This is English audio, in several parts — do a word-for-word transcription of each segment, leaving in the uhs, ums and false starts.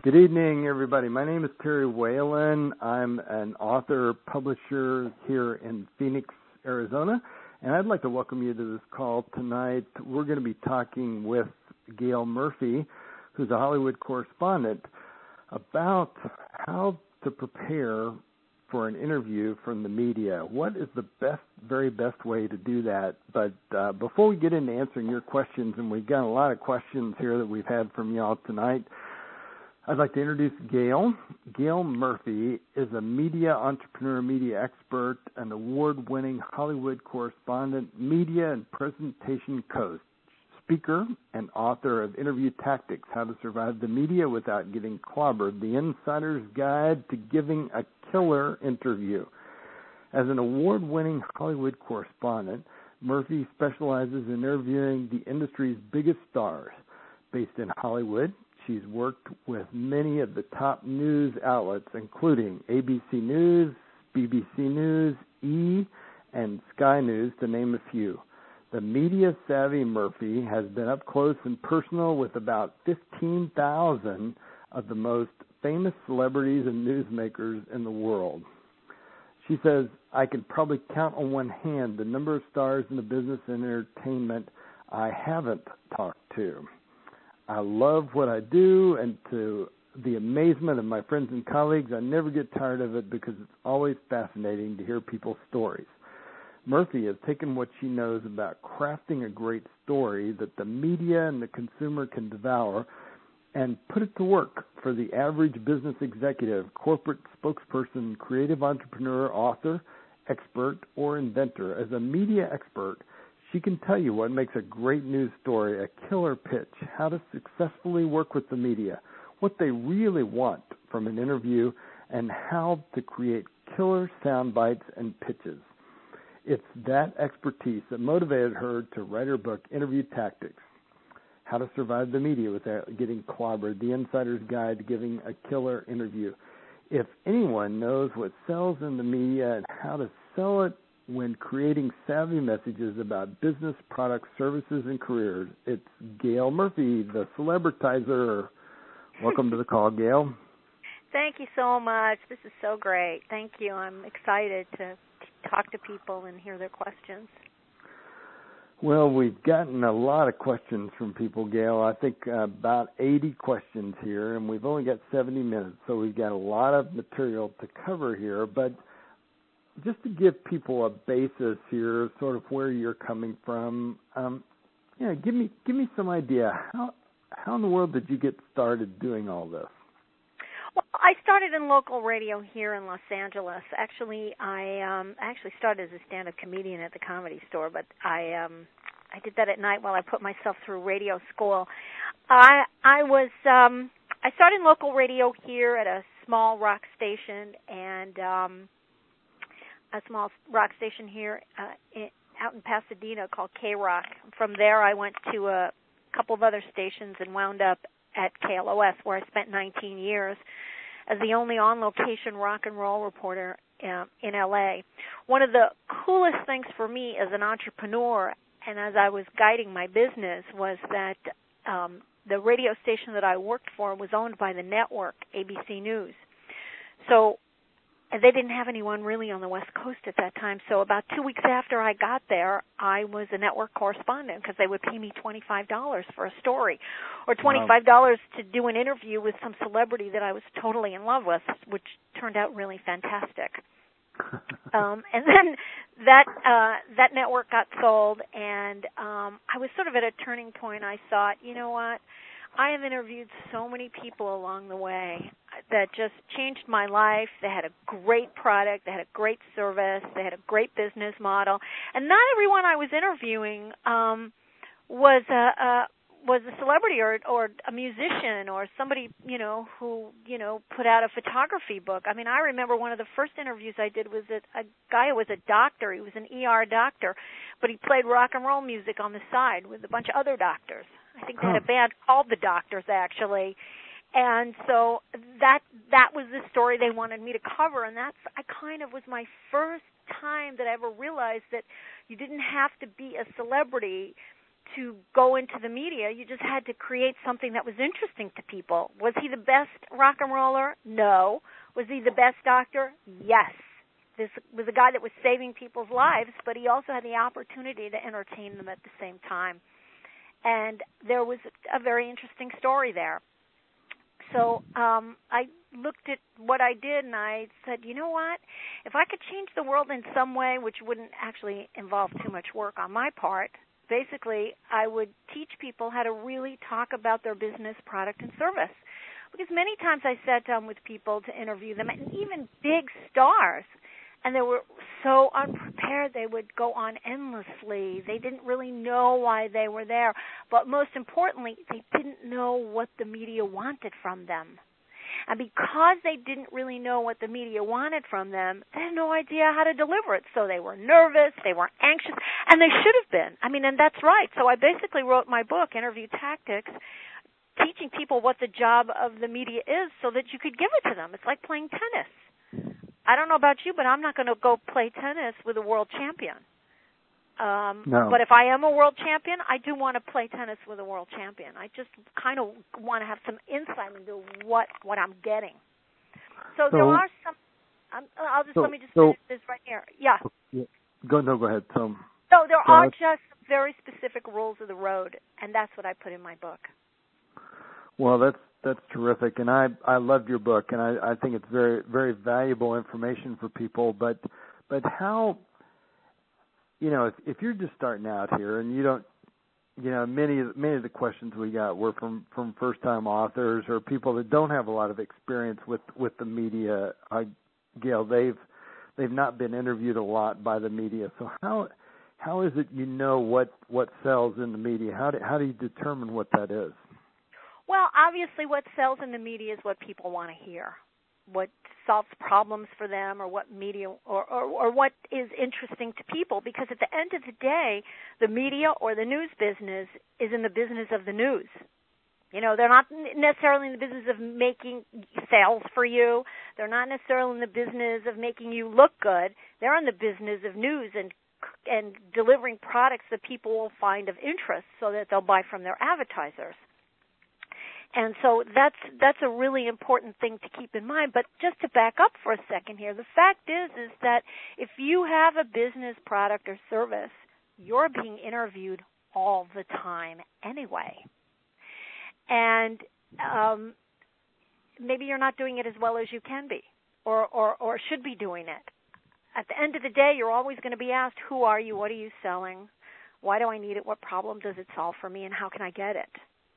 Good evening, everybody. My name is Terry Whalen. I'm an author, publisher here in Phoenix, Arizona, and I'd like to welcome you to this call tonight. We're going to be talking with Gail Murphy, who's a Hollywood correspondent, about how to prepare for an interview from the media. What is the best, very best way to do that? But uh, before we get into answering your questions, and we've got a lot of questions here that we've had from y'all tonight, I'd like to introduce Gail. Gail Murphy is a media entrepreneur, media expert, an award-winning Hollywood correspondent, media and presentation coach, speaker, and author of Interview Tactics, How to Survive the Media Without Getting Clobbered, The Insider's Guide to Giving a Killer Interview. As an award-winning Hollywood correspondent, Murphy specializes in interviewing the industry's biggest stars. Based in Hollywood, she's worked with many of the top news outlets, including A B C News, B B C News, E! and Sky News, to name a few. The media-savvy Murphy has been up close and personal with about fifteen thousand of the most famous celebrities and newsmakers in the world. She says, I can probably count on one hand the number of stars in the business and entertainment I haven't talked to. I love what I do, and to the amazement of my friends and colleagues, I never get tired of it because it's always fascinating to hear people's stories. Murphy has taken what she knows about crafting a great story that the media and the consumer can devour and put it to work for the average business executive, corporate spokesperson, creative entrepreneur, author, expert, or inventor. As a media expert, she can tell you what makes a great news story, a killer pitch, how to successfully work with the media, what they really want from an interview, and how to create killer sound bites and pitches. It's that expertise that motivated her to write her book, Interview Tactics, How to Survive the Media Without Getting Clobbered, The Insider's Guide to Giving a Killer Interview. If anyone knows what sells in the media and how to sell it when creating savvy messages about business, products, services, and careers, it's Gail Murphy, the celebritizer. Welcome to the call, Gail. Thank you so much. This is so great. Thank you. I'm excited to talk to people and hear their questions. Well, we've gotten a lot of questions from people, Gail. I think uh, about eighty questions here, and we've only got seventy minutes, so we've got a lot of material to cover here. But just to give people a basis here, sort of where you're coming from, um, yeah, give me give me some idea. How how in the world did you get started doing all this? Well, I started in local radio here in Los Angeles. Actually, I um, actually started as a stand-up comedian at the Comedy Store, but I um, I did that at night while I put myself through radio school. I I was um, I started in local radio here at a small rock station and. Um, a small rock station here uh, in, out in Pasadena called K-Rock. From there, I went to a couple of other stations and wound up at K L O S, where I spent nineteen years as the only on-location rock and roll reporter uh, in L A. One of the coolest things for me as an entrepreneur and as I was guiding my business was that um, the radio station that I worked for was owned by the network, A B C News. So And they didn't have anyone really on the West Coast at that time. So about two weeks after I got there, I was a network correspondent because they would pay me twenty-five dollars for a story or twenty-five dollars wow. to do an interview with some celebrity that I was totally in love with, which turned out really fantastic. um, and then that uh, that network got sold, and um, I was sort of at a turning point. I thought, you know what? I have interviewed so many people along the way that just changed my life. They had a great product. They had a great service. They had a great business model. And not everyone I was interviewing um, was a, a was a celebrity or or a musician or somebody, you know, who, you know, put out a photography book. I mean, I remember one of the first interviews I did was a, a guy who was a doctor. He was an E R doctor, but he played rock and roll music on the side with a bunch of other doctors. I think they had a band called The Doctors, actually. And so that that was the story they wanted me to cover, and that's I kind of was my first time that I ever realized that you didn't have to be a celebrity to go into the media, you just had to create something that was interesting to people. Was he the best rock and roller? No. Was he the best doctor? Yes. This was a guy that was saving people's lives, but he also had the opportunity to entertain them at the same time. And there was a very interesting story there. So um, I looked at what I did, and I said, you know what? If I could change the world in some way, which wouldn't actually involve too much work on my part, basically I would teach people how to really talk about their business, product, and service. Because many times I sat down with people to interview them, and even big stars, and they were so unprepared. They would go on endlessly. They didn't really know why they were there. But most importantly, they didn't know what the media wanted from them. And because they didn't really know what the media wanted from them, they had no idea how to deliver it. So they were nervous, they were anxious, and they should have been. I mean, and that's right. So I basically wrote my book, Interview Tactics, teaching people what the job of the media is so that you could give it to them. It's like playing tennis. I don't know about you, but I'm not going to go play tennis with a world champion. Um, no. But if I am a world champion, I do want to play tennis with a world champion. I just kind of want to have some insight into what, what I'm getting. So, so there are some. Um, I'll just so, let me just so, finish this right here. Yeah. yeah. Go no, go ahead. So, so there so are just very specific rules of the road, and that's what I put in my book. Well, that's that's terrific, and I I loved your book, and I, I think it's very very valuable information for people. But but how, you know, if if you're just starting out here and you don't, you know, many many of the questions we got were from from first time authors or people that don't have a lot of experience with with the media. I, Gail, they've they've not been interviewed a lot by the media. So how how is it you know what what sells in the media? How do how do you determine what that is? Well, obviously what sells in the media is what people want to hear, what solves problems for them, or what media or, or, or what is interesting to people, because at the end of the day, the media or the news business is in the business of the news. You know, they're not necessarily in the business of making sales for you. They're not necessarily in the business of making you look good. They're in the business of news and and delivering products that people will find of interest so that they'll buy from their advertisers. And so that's that's a really important thing to keep in mind. But just to back up for a second here, the fact is is that if you have a business, product, or service, you're being interviewed all the time anyway. And um, maybe you're not doing it as well as you can be or, or, or should be doing it. At the end of the day, you're always going to be asked, who are you, what are you selling, why do I need it, what problem does it solve for me, and how can I get it?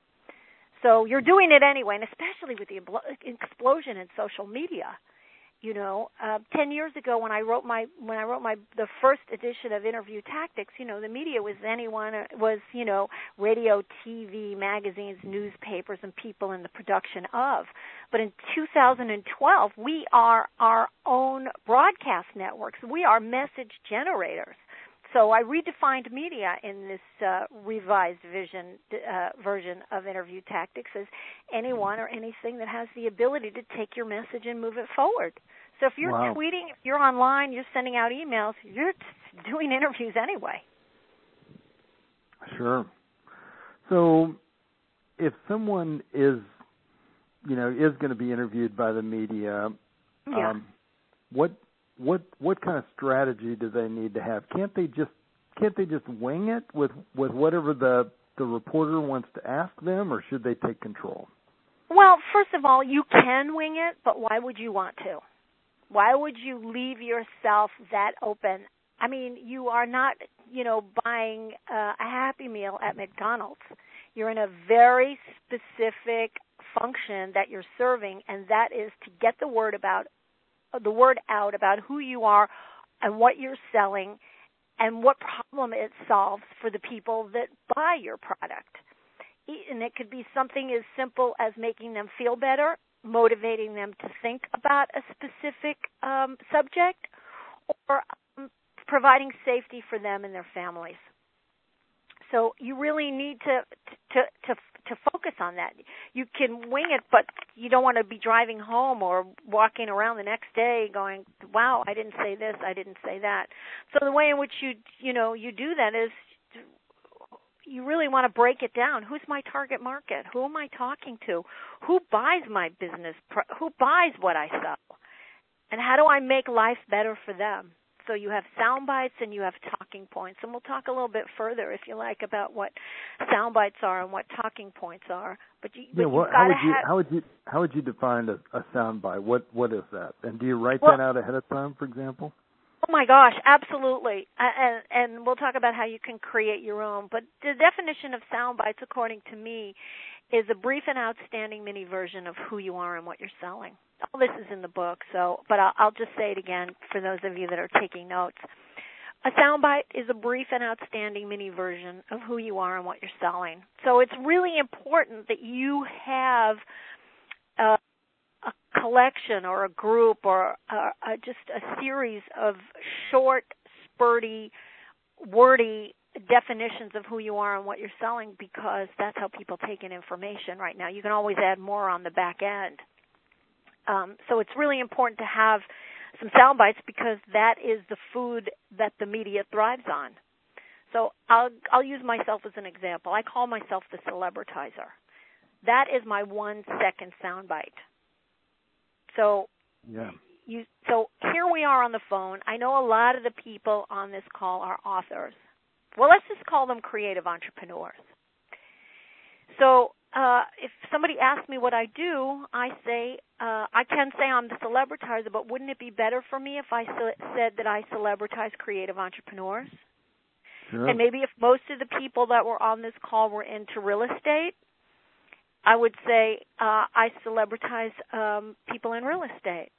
So you're doing it anyway, and especially with the explosion in social media. You know, uh, ten years ago when I wrote my when I wrote my the first edition of Interview Tactics, you know, the media was anyone was you know radio, T V, magazines, newspapers, and people in the production of. But in two thousand twelve, we are our own broadcast networks. We are message generators. So I redefined media in this uh, revised vision uh, version of Interview Tactics as anyone or anything that has the ability to take your message and move it forward. So if you're wow. tweeting, if you're online, you're sending out emails, you're doing interviews anyway. Sure. So if someone is, you know, is going to be interviewed by the media, yeah. um, what What what kind of strategy do they need to have? Can't they just can't they just wing it with, with whatever the the reporter wants to ask them, or should they take control? Well, first of all, you can wing it, but why would you want to? Why would you leave yourself that open? I mean, you are not, you know, buying uh, a Happy Meal at McDonald's. You're in a very specific function that you're serving, and that is to get the word about the word out about who you are and what you're selling and what problem it solves for the people that buy your product. And it could be something as simple as making them feel better, motivating them to think about a specific um, subject, or um, providing safety for them and their families. So you really need to to to to focus on that. You can wing it, but you don't want to be driving home or walking around the next day going, "Wow, I didn't say this, I didn't say that." So the way in which you you know you do that is you really want to break it down. Who's my target market? Who am I talking to? Who buys my business? Who buys what I sell? And how do I make life better for them? So you have sound bites and you have talking points. And we'll talk a little bit further, if you like, about what sound bites are and what talking points are. But, you, but yeah, well, you've got how to would you have... how would you how would you define a, a sound bite? What what is that? And do you write well, that out ahead of time, for example? Oh my gosh, absolutely. And, and we'll talk about how you can create your own. But the definition of sound bites, according to me, is a brief and outstanding mini version of who you are and what you're selling. All this is in the book, so but I'll, I'll just say it again for those of you that are taking notes. A soundbite is a brief and outstanding mini version of who you are and what you're selling. So it's really important that you have a, a collection or a group or a, a, just a series of short, spurty, wordy definitions of who you are and what you're selling, because that's how people take in information right now. You can always add more on the back end. Um, so it's really important to have some sound bites, because that is the food that the media thrives on. So I'll I'll use myself as an example. I call myself the celebritizer. That is my one second sound bite. So yeah. you so here we are on the phone. I know a lot of the people on this call are authors. Well, let's just call them creative entrepreneurs. So uh, if somebody asks me what I do, I say, uh, I can say I'm the celebritizer, but wouldn't it be better for me if I ce- said that I celebritize creative entrepreneurs? Sure. And maybe if most of the people that were on this call were into real estate, I would say uh, I celebritize um, people in real estate.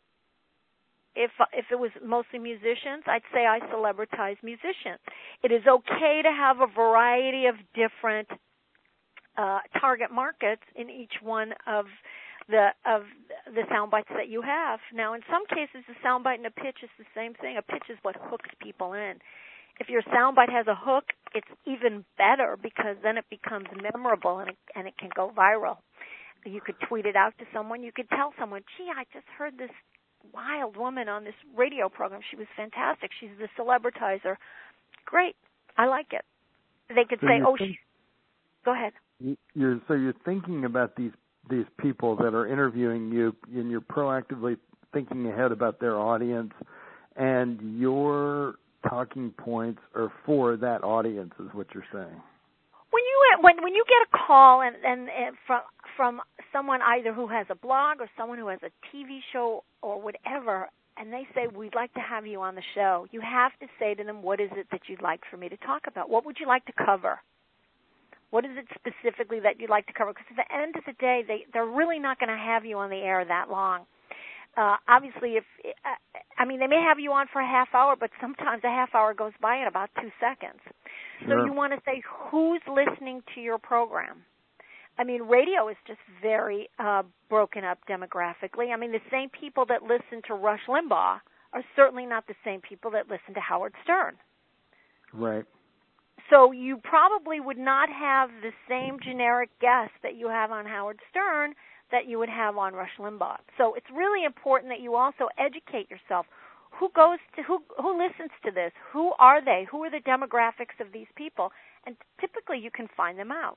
If if it was mostly musicians, I'd say I celebritize musicians. It is okay to have a variety of different uh, target markets in each one of the of the sound bites that you have. Now, in some cases, a sound bite and a pitch is the same thing. A pitch is what hooks people in. If your sound bite has a hook, it's even better, because then it becomes memorable and it, and it can go viral. You could tweet it out to someone. You could tell someone, gee, I just heard this wild woman on this radio program. She was fantastic. She's the celebritizer. Great. I like it. They could so say, oh, think, she... Go ahead. You're, so you're thinking about these these people that are interviewing you, and you're proactively thinking ahead about their audience, and your talking points are for that audience, is what you're saying. When you when when you get a call and, and, and from from someone either who has a blog or someone who has a T V show or whatever, and they say, we'd like to have you on the show, you have to say to them, what is it that you'd like for me to talk about? What would you like to cover? What is it specifically that you'd like to cover? Because at the end of the day, they, they're really not going to have you on the air that long. Uh, obviously, if uh, I mean, they may have you on for a half hour, but sometimes a half hour goes by in about two seconds. Sure. So you want to say, who's listening to your program? I mean, radio is just very uh, broken up demographically. I mean, the same people that listen to Rush Limbaugh are certainly not the same people that listen to Howard Stern. Right. So you probably would not have the same generic guest that you have on Howard Stern that you would have on Rush Limbaugh. So it's really important that you also educate yourself. Who goes to who who listens to this? Who are they? Who are the demographics of these people? And typically you can find them out.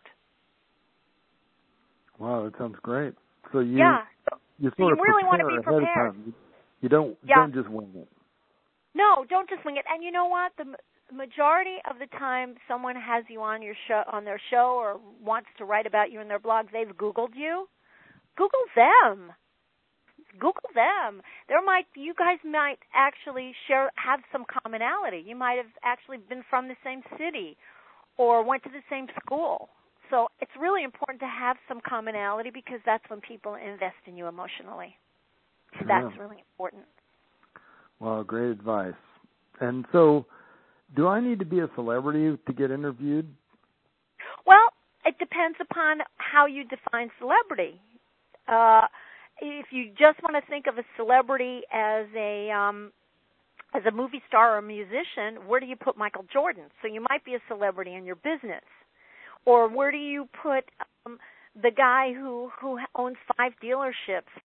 Wow, that sounds great. So you yeah. So, you so sort you of really want to prepare be prepared. ahead of time. You don't you yeah. don't just wing it. No, don't just wing it. And you know what? The majority of the time someone has you on your show on their show or wants to write about you in their blog, they've Googled you. Google them. Google them. There might you guys might actually share have some commonality. You might have actually been from the same city or went to the same school. So it's really important to have some commonality, because that's when people invest in you emotionally. So Sure. that's really important. Well, great advice. And so, do I need to be a celebrity to get interviewed? Well, it depends upon how you define celebrity. Uh, if you just want to think of a celebrity as a um, as a movie star or a musician, where do you put Michael Jordan? So you might be a celebrity in your business. Or where do you put um, the guy who, who owns five dealerships